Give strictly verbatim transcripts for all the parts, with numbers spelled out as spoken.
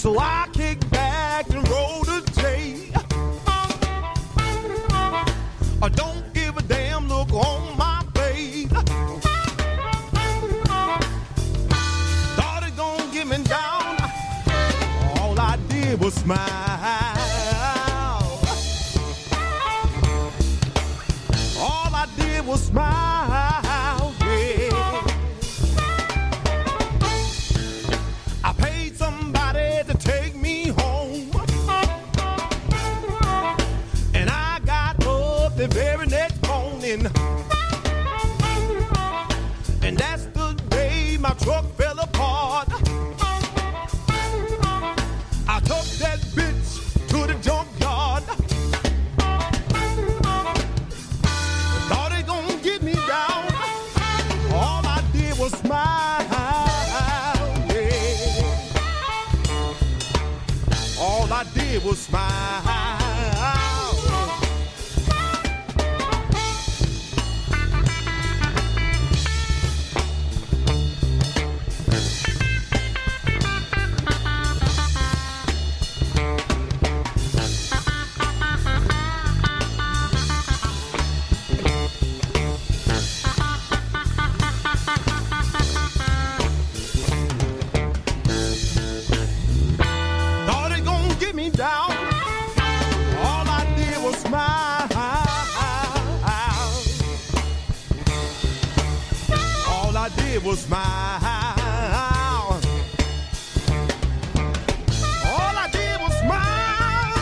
So I kick back and roll the J. I don't give a damn look on my face. Thought it gon' get me down. All I did was smile. All I did was smile, yeah. I paid somebody to take me home, and I got up the very next morning, and that's the day my truck fell apart. I took that bitch to the junkyard. Thought they gon' get me down. All I did was smile, yeah. All I did was smile. Down. All I did was smile. All I did was smile. All I did was smile.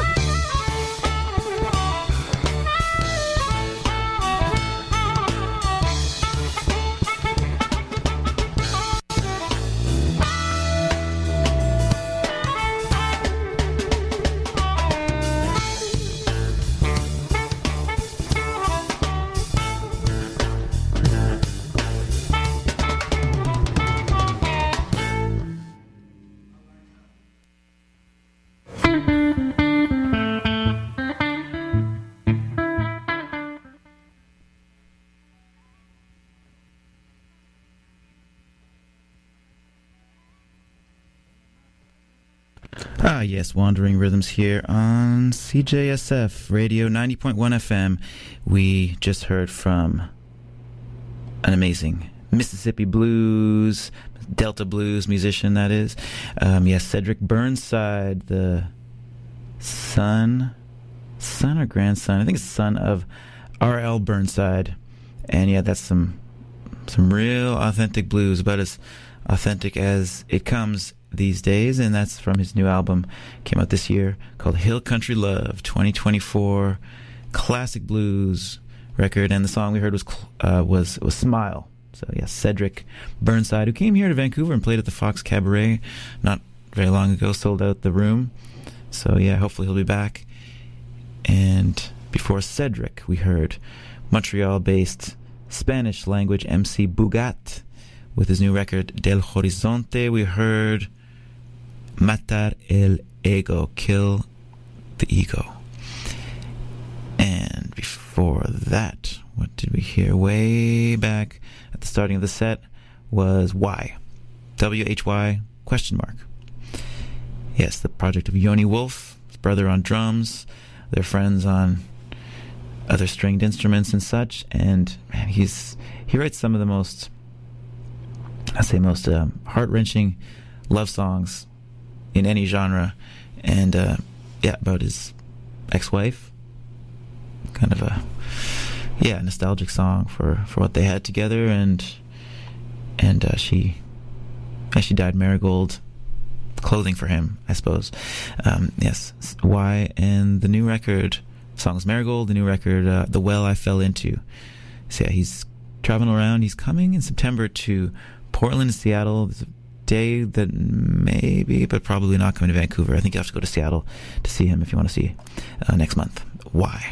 Ah, yes, Wandering Rhythms here on C J S F Radio ninety point one F M. We just heard from an amazing Mississippi blues, Delta blues musician, that is. Um, yes, Cedric Burnside, the son, son or grandson, I think it's son of R L Burnside. And yeah, that's some some real authentic blues, about as authentic as it comes these days, and that's from his new album, came out this year, called Hill Country Love twenty twenty-four, classic blues record. And the song we heard was uh, was was Smile. So yeah, Cedric Burnside, who came here to Vancouver and played at the Fox Cabaret not very long ago, sold out the room. So yeah, hopefully he'll be back. And before Cedric, we heard Montreal-based Spanish language M C Bugat with his new record Del Horizonte. We heard Matar el Ego, Kill the Ego. And before that, what did we hear? Way back at the starting of the set was Why. W H Y question mark. Yes, the project of Yoni Wolf, his brother on drums, their friends on other stringed instruments and such. And man, he's he writes some of the most, I say most um, heart-wrenching love songs in any genre. And uh, yeah, about his ex-wife, kind of a yeah nostalgic song for, for what they had together. And and uh, she she dyed marigold clothing for him, I suppose. Um, yes, Why. And the new record, songs Marigold, the new record, uh, The Well I Fell Into. So yeah, he's traveling around. He's coming in September to Portland and Seattle. There's a day that maybe, but probably not, coming to Vancouver. I think you have to go to Seattle to see him if you want to see uh, next month. Why?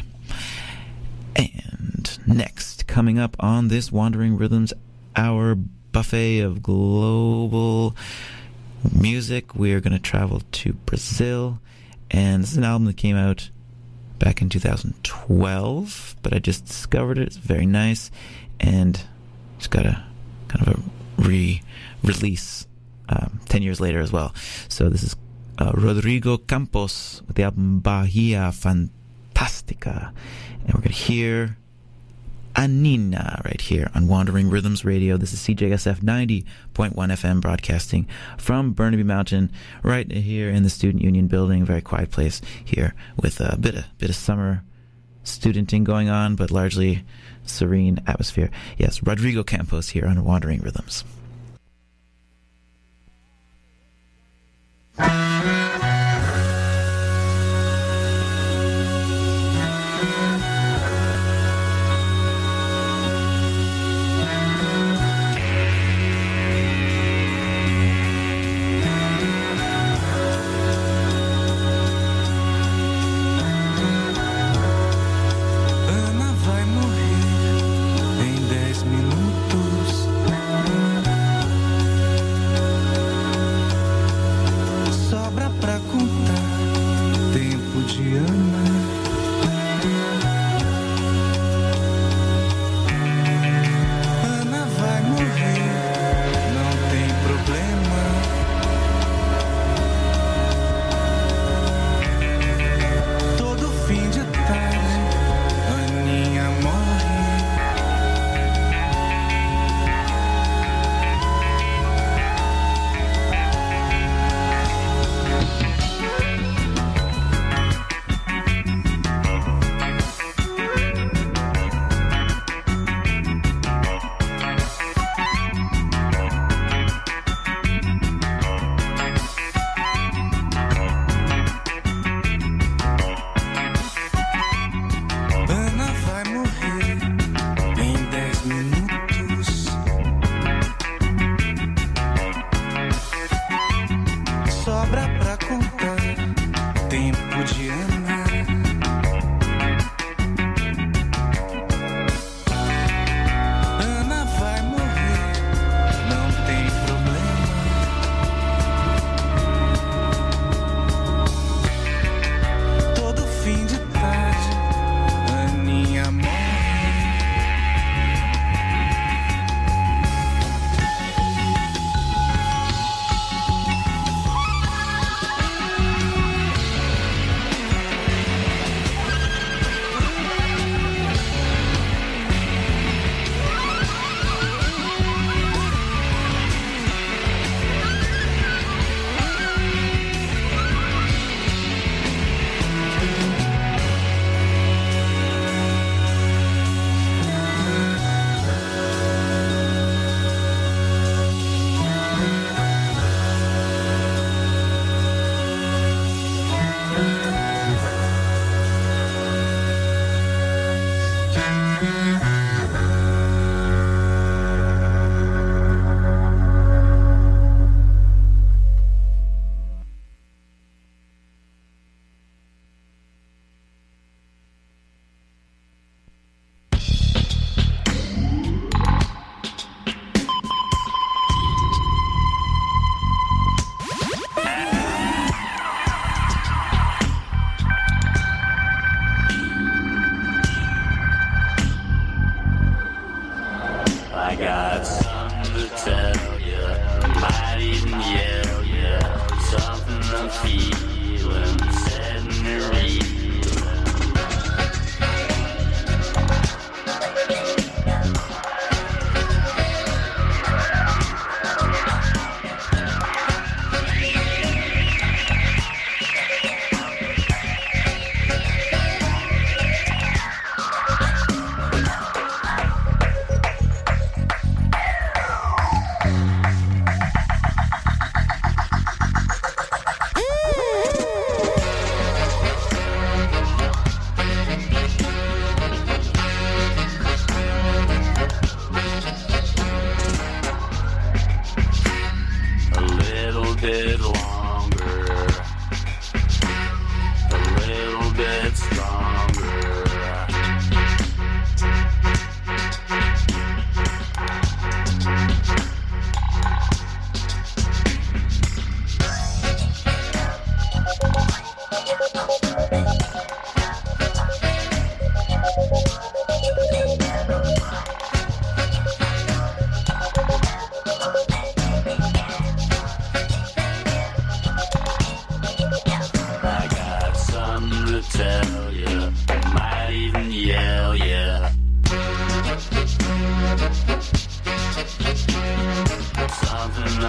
And next, coming up on this Wandering Rhythms Hour buffet of global music, we are going to travel to Brazil. And this is an album that came out back in two thousand twelve, but I just discovered it. It's very nice, and it's got a kind of a re-release um, ten years later as well. So this is uh, Rodrigo Campos with the album Bahia Fantastica. And we're going to hear Anina right here on Wandering Rhythms Radio. This is C J S F ninety point one F M broadcasting from Burnaby Mountain, right here in the Student Union building. Very quiet place here with a bit of, bit of summer studenting going on, but largely serene atmosphere. Yes, Rodrigo Campos here on Wandering Rhythms.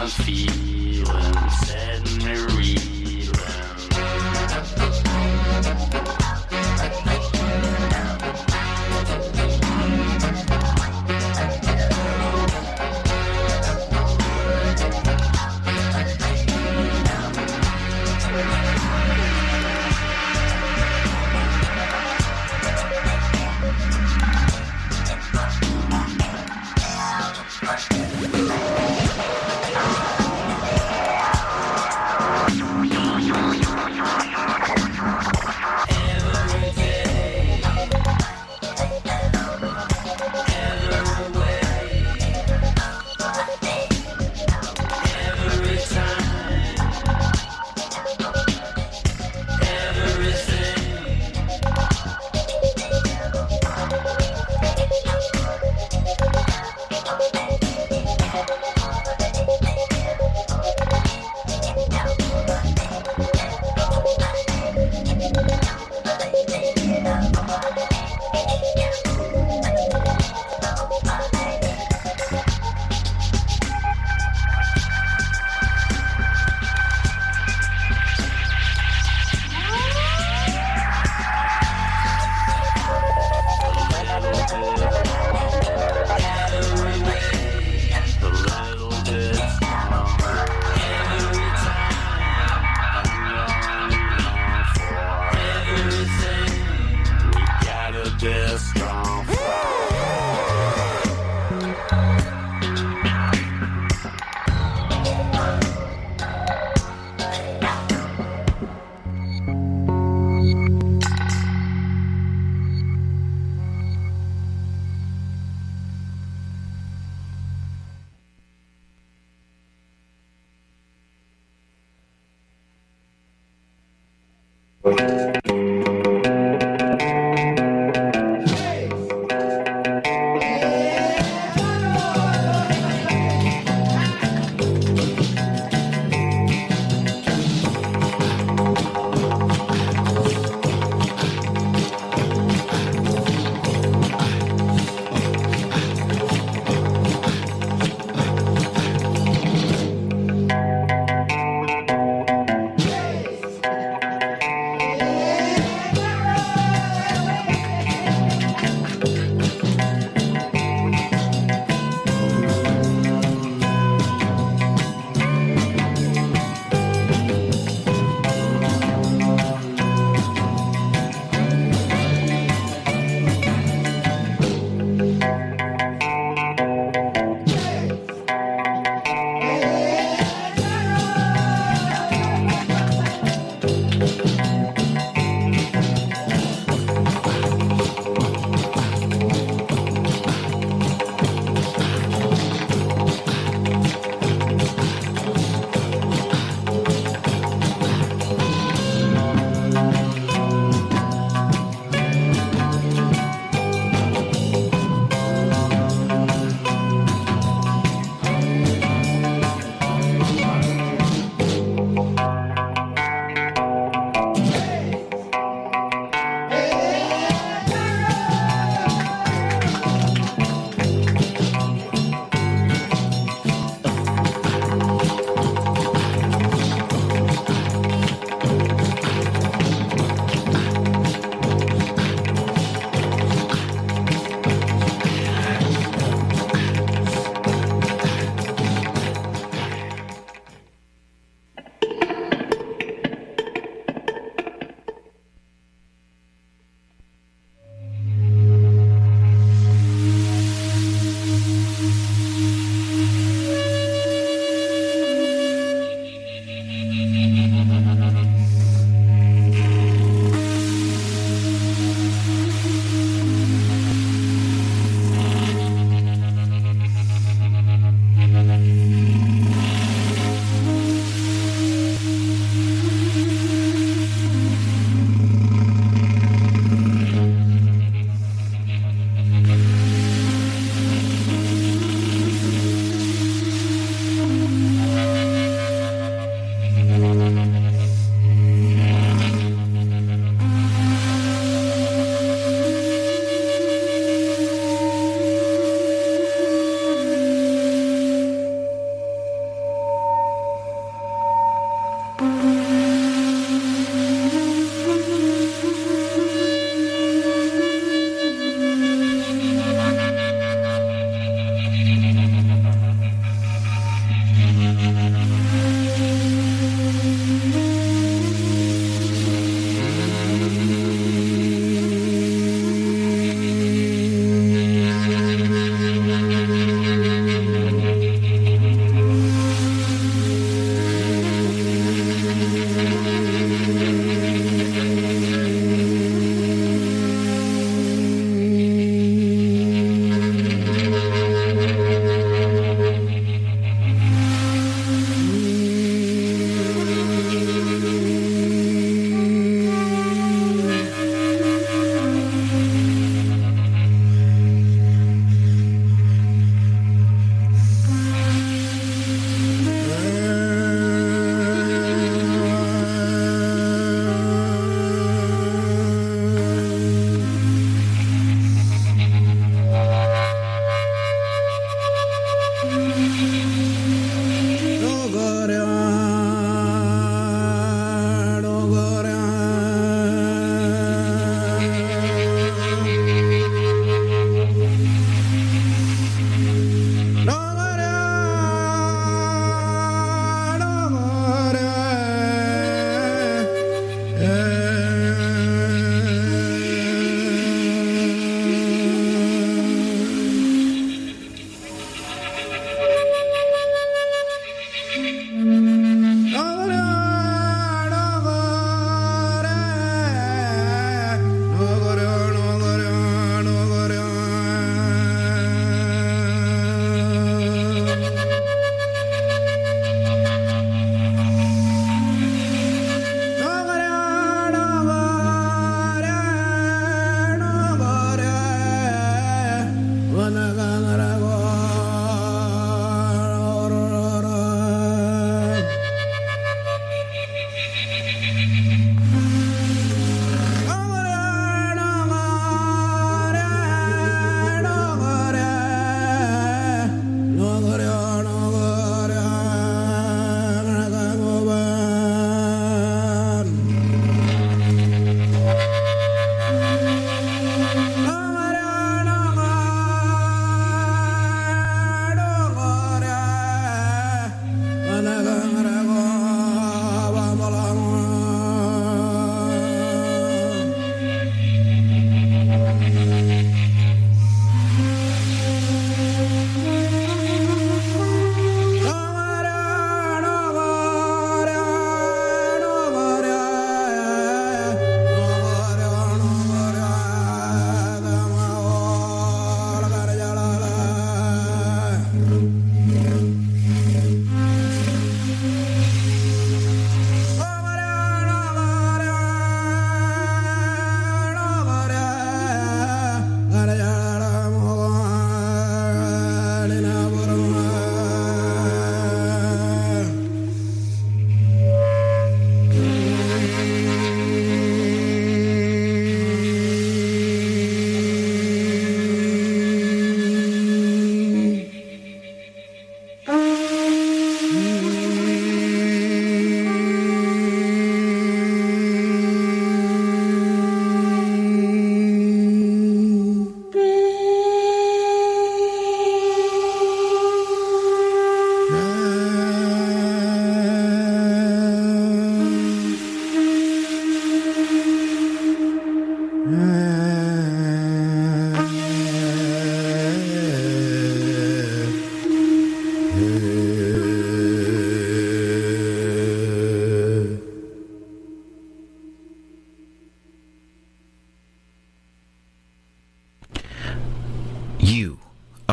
I'm feeling, setting me reeling.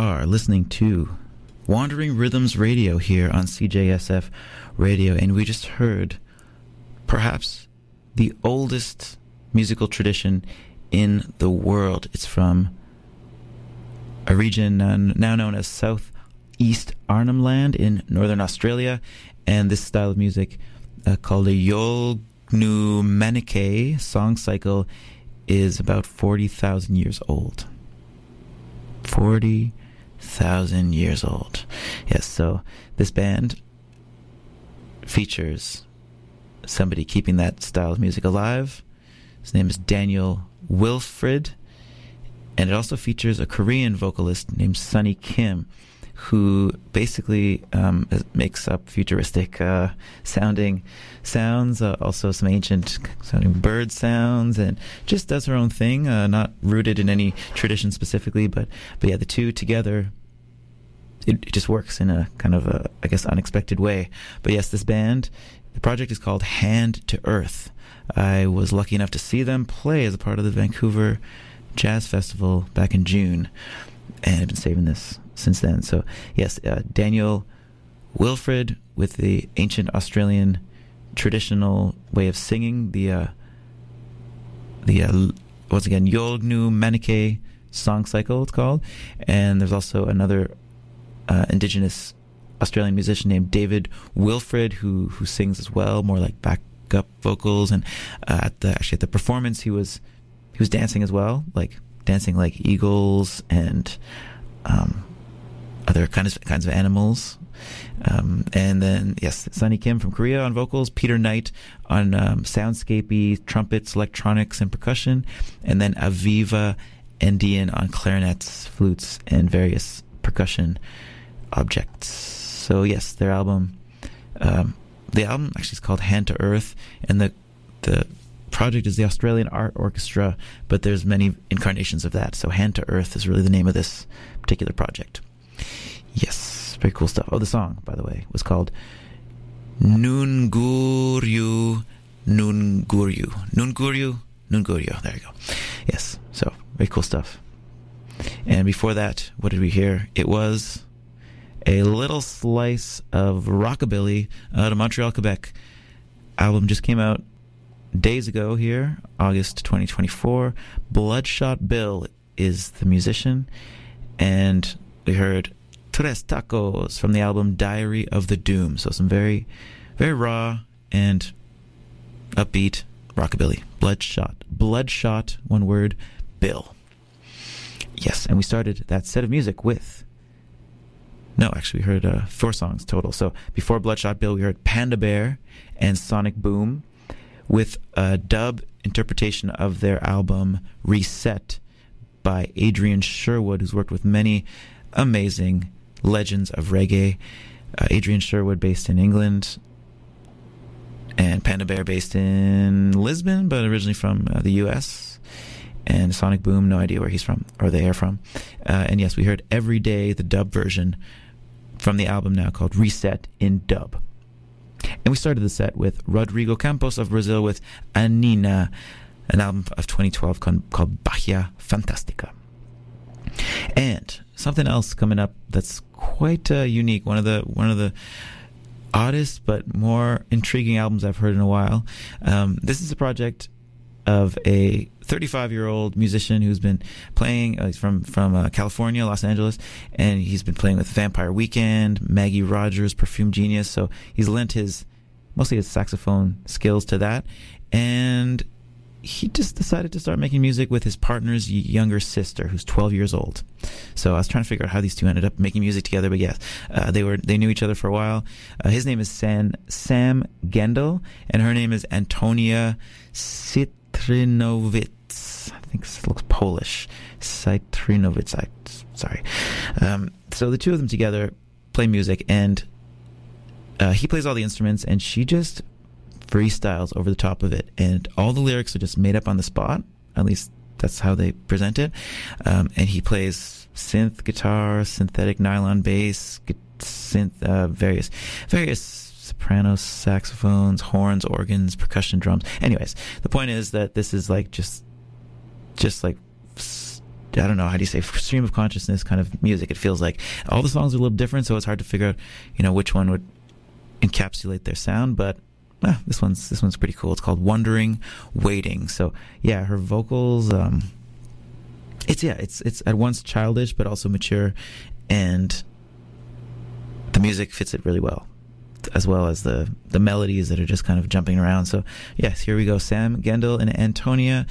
are listening to Wandering Rhythms Radio here on C J S F Radio, and we just heard perhaps the oldest musical tradition in the world. It's from a region now known as Southeast Arnhem Land in northern Australia, and this style of music uh, called a Yolgnu Manike song cycle is about forty thousand years old. forty thousand years old. Yes, so this band features somebody keeping that style of music alive. His name is Daniel Wilfred, and it also features a Korean vocalist named Sunny Kim, who basically um, makes up futuristic uh, sounding sounds, uh, also some ancient sounding bird sounds, and just does her own thing, uh, not rooted in any tradition specifically, but but yeah, the two together, it, it just works in a kind of a, I guess, unexpected way. But yes, this band, the project is called Hand to Earth. I was lucky enough to see them play as a part of the Vancouver Jazz Festival back in June, and I've been saving this since then. So yes, uh, Daniel Wilfred with the ancient Australian traditional way of singing, the uh, the uh, once again Yolgnu Manike song cycle it's called, and there's also another uh, indigenous Australian musician named David Wilfred who who sings as well, more like backup vocals, and uh, at the actually at the performance he was he was dancing as well, like dancing like eagles and um, other kinds of, kinds of animals. Um, and then, yes, Sunny Kim from Korea on vocals, Peter Knight on um, soundscapey trumpets, electronics, and percussion, and then Aviva Endian on clarinets, flutes, and various percussion objects. So, yes, their album, um, the album actually is called Hand to Earth, and the the project is the Australian Art Orchestra, but there's many incarnations of that. So Hand to Earth is really the name of this particular project. Yes, very cool stuff. Oh, the song, by the way, was called Nunguryu Nunguryu Nunguryu Nunguryu. There you go. Yes, so very cool stuff. And before that, what did we hear? It was a little slice of rockabilly out of Montreal, Quebec. Album just came out days ago here, August twenty twenty-four. Bloodshot Bill is the musician, and we heard Tres Tacos from the album Diary of the Doom. So some very, very raw and upbeat rockabilly. Bloodshot. Bloodshot, one word, Bill. Yes, and we started that set of music with... No, actually, we heard uh, four songs total. So before Bloodshot Bill, we heard Panda Bear and Sonic Boom with a dub interpretation of their album Reset by Adrian Sherwood, who's worked with many amazing legends of reggae. Uh, Adrian Sherwood based in England, and Panda Bear based in Lisbon, but originally from uh, the U S. And Sonic Boom, no idea where he's from, or they are from. Uh, and yes, we heard Every Day, the dub version from the album now called Reset in dub. And we started the set with Rodrigo Campos of Brazil with Anina, an album of twenty twelve con- called Bahia Fantastica. And something else coming up that's quite uh, unique, one of the one of the oddest but more intriguing albums I've heard in a while. Um, this is a project of a thirty-five-year-old musician who's been playing. Uh, he's from from uh, California, Los Angeles, and he's been playing with Vampire Weekend, Maggie Rogers, Perfume Genius. So he's lent his mostly his saxophone skills to that, and he just decided to start making music with his partner's younger sister, who's twelve years old. So I was trying to figure out how these two ended up making music together, but yes, uh, they were they knew each other for a while. Uh, his name is San, Sam Gendel, and her name is Antonia Citrinovitz. I think this looks Polish. Citrinovitz, I, sorry. Um, so the two of them together play music, and uh, he plays all the instruments, and she just freestyles over the top of it, and all the lyrics are just made up on the spot. At least that's how they present it. Um, and he plays synth guitar, synthetic nylon bass, synth, uh, various, various sopranos, saxophones, horns, organs, percussion, drums. Anyways, the point is that this is like just, just like I don't know, how do you say, stream of consciousness kind of music. It feels like all the songs are a little different, so it's hard to figure out, you know, which one would encapsulate their sound, but ah, this one's this one's pretty cool. It's called Wondering, Waiting. So yeah, her vocals, um, it's yeah, it's it's at once childish but also mature, and the music fits it really well, as well as the the melodies that are just kind of jumping around. So yes, here we go. Sam Gendel and Antonia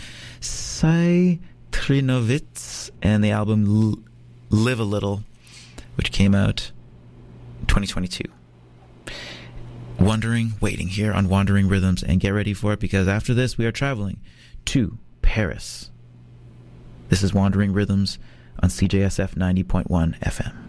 Sajtrinovits, and the album L- Live a Little, which came out in twenty twenty-two. Wondering, Waiting here on Wandering Rhythms, and get ready for it because after this we are traveling to Paris. This is Wandering Rhythms on C J S F ninety point one F M.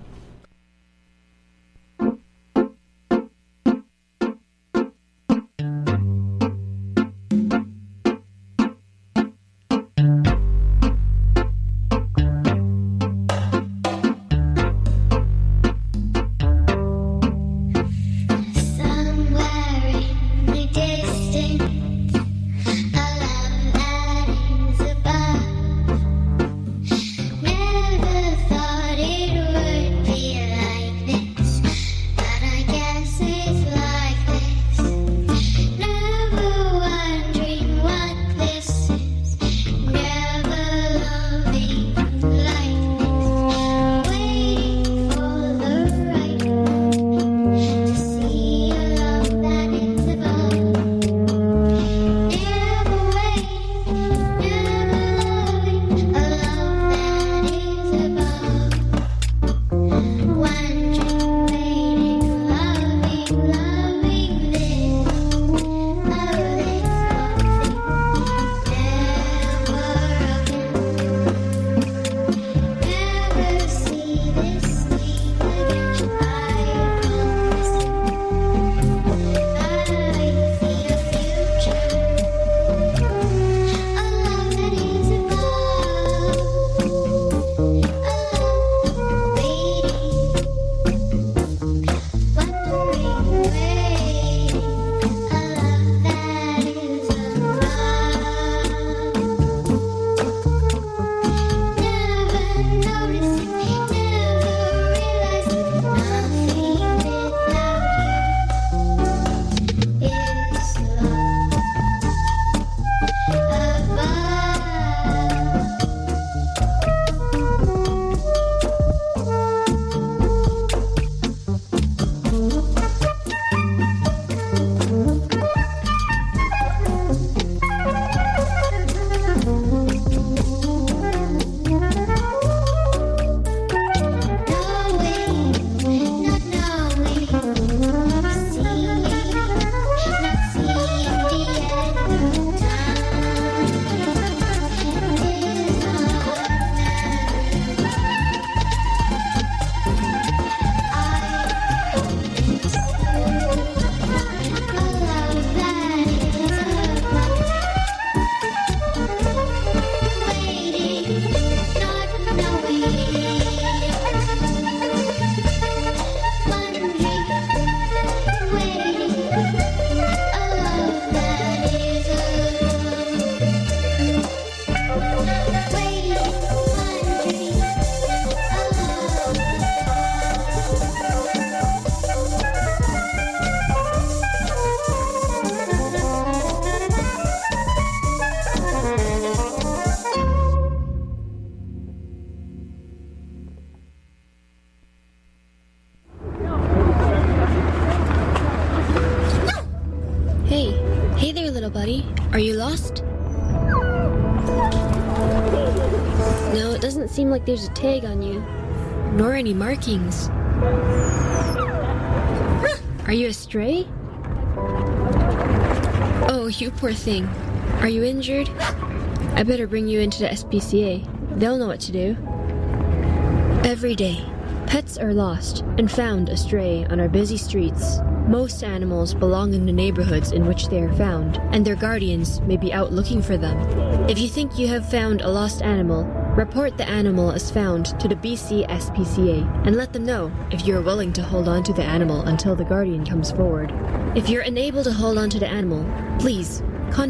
buddy. Are you lost? No, it doesn't seem like there's a tag on you, nor any markings. Are you a stray? Oh, you poor thing. Are you injured? I better bring you into the S P C A. They'll know what to do. Every day, pets are lost and found astray on our busy streets. Most animals belong in the neighborhoods in which they are found, and their guardians may be out looking for them. If you think you have found a lost animal, report the animal as found to the B C S P C A and let them know if you are willing to hold on to the animal until the guardian comes forward. If you're unable to hold on to the animal, please